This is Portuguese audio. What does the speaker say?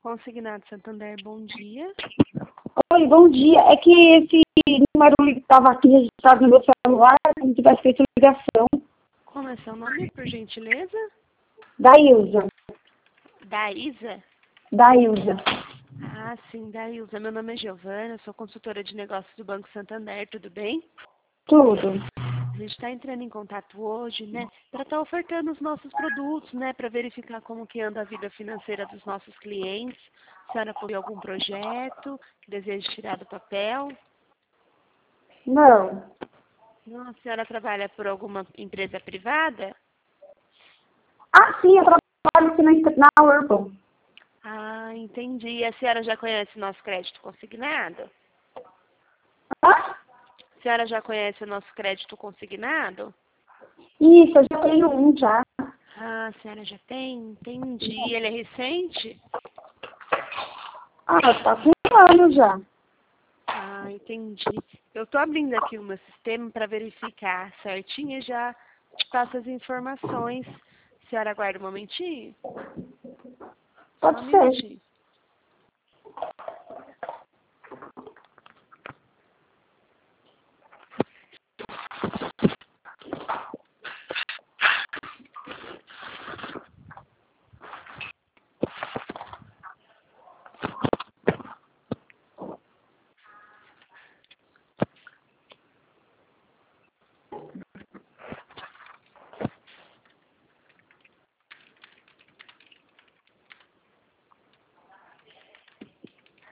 Consignado Santander, bom dia. Oi, bom dia. É que esse número estava aqui registrado no meu celular, como tivesse feito ligação. Como é seu nome, por gentileza? Da Ilza. Da Isa? Da Ilza. Ah, sim, da Ilza. Meu nome é Giovana, sou consultora de negócios do Banco Santander, tudo bem? Tudo. A gente está entrando em contato hoje, né, para estar ofertando os nossos produtos, né, para verificar como que anda a vida financeira dos nossos clientes. A senhora possui algum projeto que deseja tirar do papel? Não. Não, a senhora trabalha por alguma empresa privada? Ah, sim, eu trabalho aqui na Urban. Ah, entendi. E a senhora já conhece o nosso crédito consignado? Ah, A senhora já conhece o nosso crédito consignado? isso, eu já tenho um já. Ah, a senhora já tem? Entendi. Ele é recente? Ah, tá com um ano já. Ah, entendi. Eu estou abrindo aqui o meu sistema para verificar certinho e já te passo as informações. A senhora aguarda um momentinho? Só um Pode ser. minutinho.